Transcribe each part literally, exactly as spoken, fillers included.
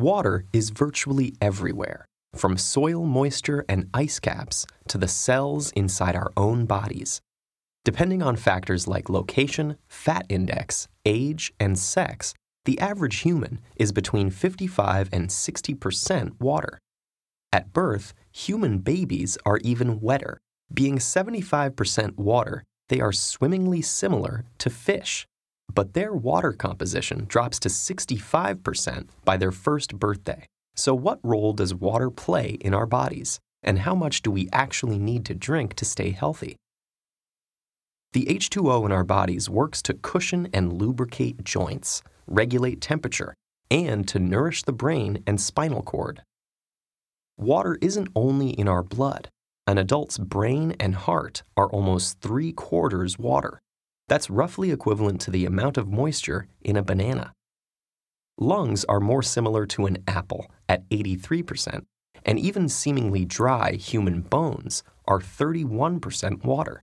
Water is virtually everywhere, from soil moisture and ice caps to the cells inside our own bodies. Depending on factors like location, fat index, age, and sex, the average human is between fifty-five and sixty percent water. At birth, human babies are even wetter. Being seventy-five percent water, they are swimmingly similar to fish. But their water composition drops to sixty-five percent by their first birthday. So what role does water play in our bodies? And how much do we actually need to drink to stay healthy? The H two O in our bodies works to cushion and lubricate joints, regulate temperature, and to nourish the brain and spinal cord. Water isn't only in our blood. An adult's brain and heart are almost three quarters water. That's roughly equivalent to the amount of moisture in a banana. Lungs are more similar to an apple at eighty-three percent, and even seemingly dry human bones are thirty-one percent water.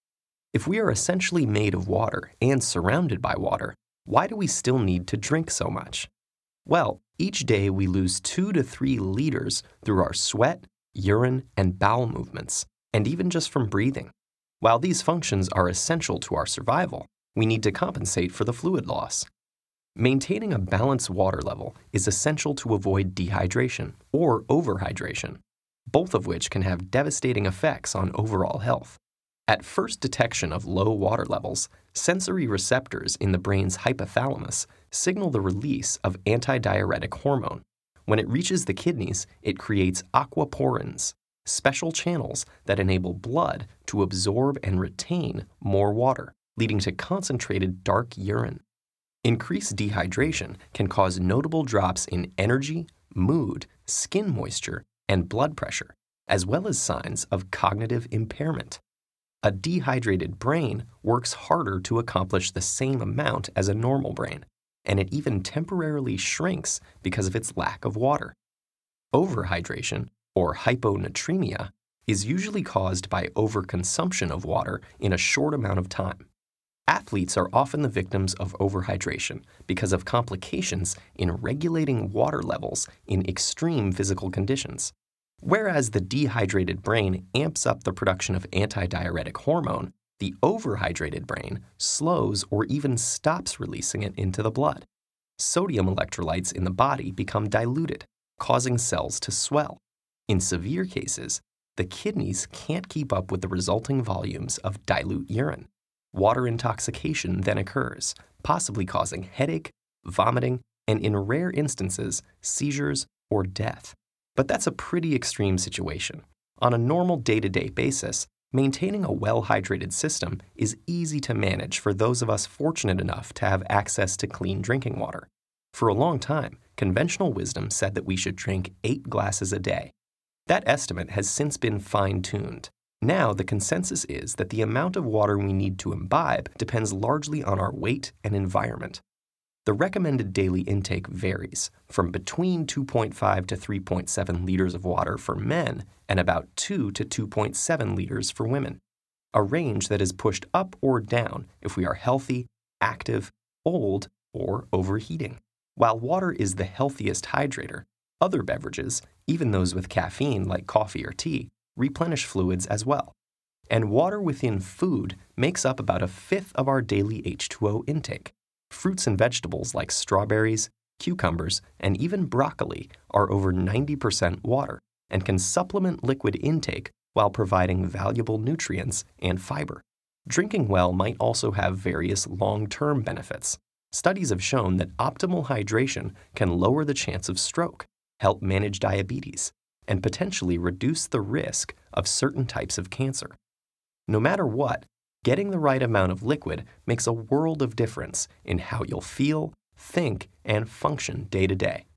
If we are essentially made of water and surrounded by water, why do we still need to drink so much? Well, each day we lose two to three liters through our sweat, urine, and bowel movements, and even just from breathing. While these functions are essential to our survival, we need to compensate for the fluid loss. Maintaining a balanced water level is essential to avoid dehydration or overhydration, both of which can have devastating effects on overall health. At first detection of low water levels, sensory receptors in the brain's hypothalamus signal the release of antidiuretic hormone. When it reaches the kidneys, it creates aquaporins, special channels that enable blood to absorb and retain more water, leading to concentrated dark urine. Increased dehydration can cause notable drops in energy, mood, skin moisture, and blood pressure, as well as signs of cognitive impairment. A dehydrated brain works harder to accomplish the same amount as a normal brain, and it even temporarily shrinks because of its lack of water. Overhydration, or hyponatremia, is usually caused by overconsumption of water in a short amount of time. Athletes are often the victims of overhydration because of complications in regulating water levels in extreme physical conditions. Whereas the dehydrated brain amps up the production of antidiuretic hormone, the overhydrated brain slows or even stops releasing it into the blood. Sodium electrolytes in the body become diluted, causing cells to swell. In severe cases, the kidneys can't keep up with the resulting volumes of dilute urine. Water intoxication then occurs, possibly causing headache, vomiting, and in rare instances, seizures or death. But that's a pretty extreme situation. On a normal day-to-day basis, maintaining a well-hydrated system is easy to manage for those of us fortunate enough to have access to clean drinking water. For a long time, conventional wisdom said that we should drink eight glasses a day. That estimate has since been fine-tuned. Now, the consensus is that the amount of water we need to imbibe depends largely on our weight and environment. The recommended daily intake varies from between two point five to three point seven liters of water for men and about two to two point seven liters for women, a range that is pushed up or down if we are healthy, active, old, or overheating. While water is the healthiest hydrator, other beverages, even those with caffeine like coffee or tea, replenish fluids as well. And water within food makes up about a fifth of our daily H two O intake. Fruits and vegetables like strawberries, cucumbers, and even broccoli are over ninety percent water and can supplement liquid intake while providing valuable nutrients and fiber. Drinking well might also have various long-term benefits. Studies have shown that optimal hydration can lower the chance of stroke, help manage diabetes, and potentially reduce the risk of certain types of cancer. No matter what, getting the right amount of liquid makes a world of difference in how you'll feel, think, and function day to day.